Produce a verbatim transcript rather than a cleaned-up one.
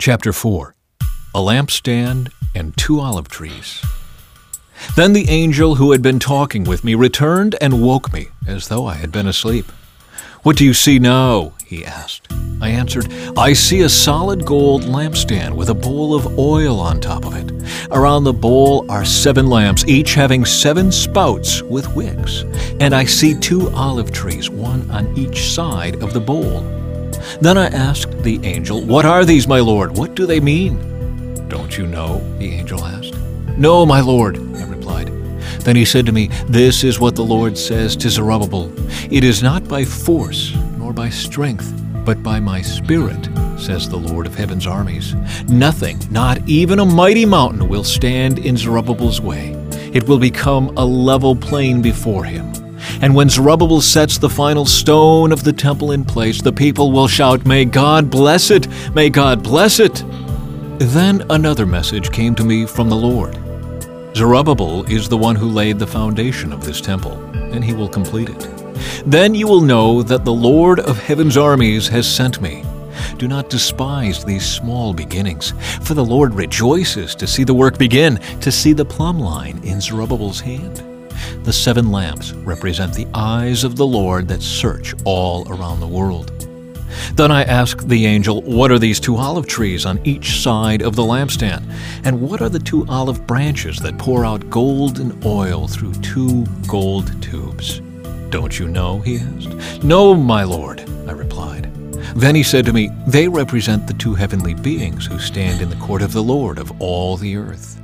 Chapter four. A lampstand and two olive trees. Then the angel who had been talking with me returned and woke me, as though I had been asleep. "What do you see now?" he asked. I answered, "I see a solid gold lampstand with a bowl of oil on top of it. Around the bowl are seven lamps, each having seven spouts with wicks. And I see two olive trees, one on each side of the bowl." Then I asked the angel, "What are these, my lord? What do they mean?" "Don't you know?" the angel asked. "No, my lord," I replied. Then he said to me, "This is what the Lord says to Zerubbabel. It is not by force nor by strength, but by my Spirit, says the Lord of heaven's armies. Nothing, not even a mighty mountain, will stand in Zerubbabel's way. It will become a level plain before him. And when Zerubbabel sets the final stone of the temple in place, the people will shout, 'May God bless it! May God bless it!'" Then another message came to me from the Lord. "Zerubbabel is the one who laid the foundation of this temple, and he will complete it. Then you will know that the Lord of heaven's armies has sent me. Do not despise these small beginnings, for the Lord rejoices to see the work begin, to see the plumb line in Zerubbabel's hand." The seven lamps represent the eyes of the Lord that search all around the world. Then I asked the angel, "What are these two olive trees on each side of the lampstand? And what are the two olive branches that pour out golden oil through two gold tubes?" "Don't you know?" he asked. "No, my lord," I replied. Then he said to me, "They represent the two heavenly beings who stand in the court of the Lord of all the earth."